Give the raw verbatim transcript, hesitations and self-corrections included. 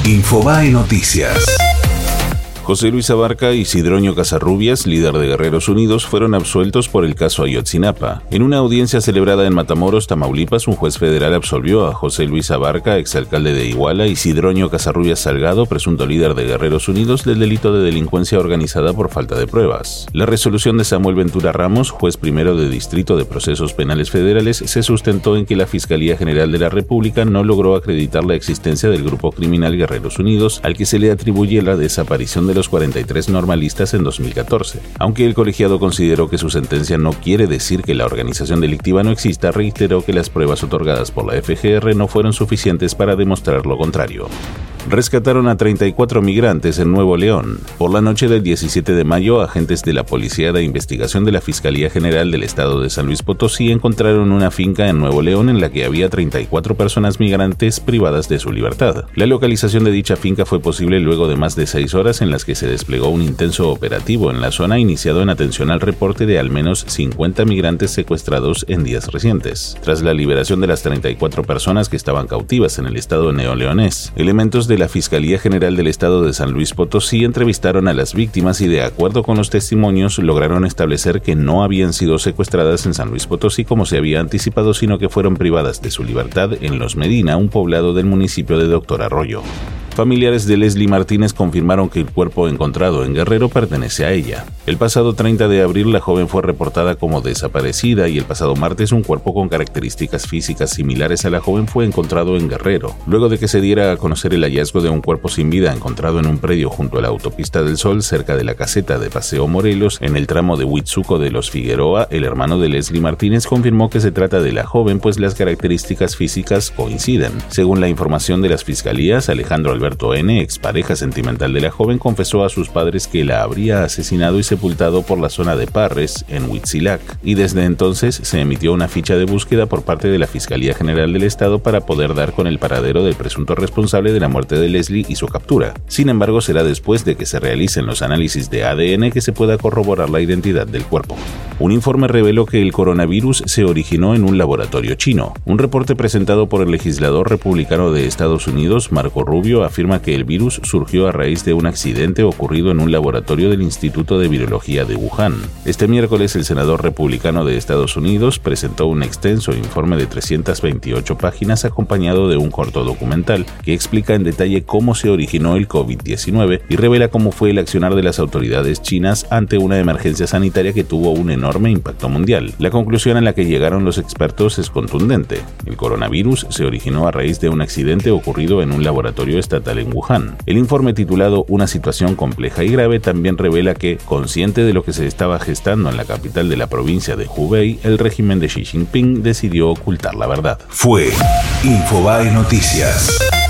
Infobae Noticias. José Luis Abarca y Sidronio Casarrubias, líder de Guerreros Unidos, fueron absueltos por el caso Ayotzinapa. En una audiencia celebrada en Matamoros, Tamaulipas, un juez federal absolvió a José Luis Abarca, exalcalde de Iguala, y Sidronio Casarrubias Salgado, presunto líder de Guerreros Unidos, del delito de delincuencia organizada por falta de pruebas. La resolución de Samuel Ventura Ramos, juez primero de Distrito de Procesos Penales Federales, se sustentó en que la Fiscalía General de la República no logró acreditar la existencia del grupo criminal Guerreros Unidos, al que se le atribuye la desaparición de los cuarenta y tres normalistas en dos mil catorce. Aunque el colegiado consideró que su sentencia no quiere decir que la organización delictiva no exista, reiteró que las pruebas otorgadas por la F G R no fueron suficientes para demostrar lo contrario. Rescataron a treinta y cuatro migrantes en Nuevo León. Por la noche del diecisiete de mayo, agentes de la Policía de Investigación de la Fiscalía General del Estado de San Luis Potosí encontraron una finca en Nuevo León en la que había treinta y cuatro personas migrantes privadas de su libertad. La localización de dicha finca fue posible luego de más de seis horas en las que se desplegó un intenso operativo en la zona iniciado en atención al reporte de al menos cincuenta migrantes secuestrados en días recientes. Tras la liberación de las treinta y cuatro personas que estaban cautivas en el estado neoleonés, elementos de la Fiscalía General del Estado de San Luis Potosí entrevistaron a las víctimas y, de acuerdo con los testimonios, lograron establecer que no habían sido secuestradas en San Luis Potosí como se había anticipado, sino que fueron privadas de su libertad en Los Medina, un poblado del municipio de Doctor Arroyo. Familiares de Leslie Martínez confirmaron que el cuerpo encontrado en Guerrero pertenece a ella. El pasado treinta de abril la joven fue reportada como desaparecida y el pasado martes un cuerpo con características físicas similares a la joven fue encontrado en Guerrero. Luego de que se diera a conocer el hallazgo de un cuerpo sin vida encontrado en un predio junto a la Autopista del Sol cerca de la caseta de Paseo Morelos en el tramo de Huitzuco de los Figueroa, el hermano de Leslie Martínez confirmó que se trata de la joven pues las características físicas coinciden. Según la información de las fiscalías, Alejandro Alberto Alberto N., expareja sentimental de la joven, confesó a sus padres que la habría asesinado y sepultado por la zona de Parres, en Huitzilac, y desde entonces se emitió una ficha de búsqueda por parte de la Fiscalía General del Estado para poder dar con el paradero del presunto responsable de la muerte de Leslie y su captura. Sin embargo, será después de que se realicen los análisis de A D N que se pueda corroborar la identidad del cuerpo. Un informe reveló que el coronavirus se originó en un laboratorio chino. Un reporte presentado por el legislador republicano de Estados Unidos, Marco Rubio, afirma que el virus surgió a raíz de un accidente ocurrido en un laboratorio del Instituto de Virología de Wuhan. Este miércoles, el senador republicano de Estados Unidos presentó un extenso informe de trescientas veintiocho páginas acompañado de un corto documental que explica en detalle cómo se originó el COVID diecinueve y revela cómo fue el accionar de las autoridades chinas ante una emergencia sanitaria que tuvo un enorme impacto mundial. La conclusión a la que llegaron los expertos es contundente. El coronavirus se originó a raíz de un accidente ocurrido en un laboratorio estatal en Wuhan. El informe titulado Una situación compleja y grave también revela que, consciente de lo que se estaba gestando en la capital de la provincia de Hubei, el régimen de Xi Jinping decidió ocultar la verdad. Fue Infobae Noticias.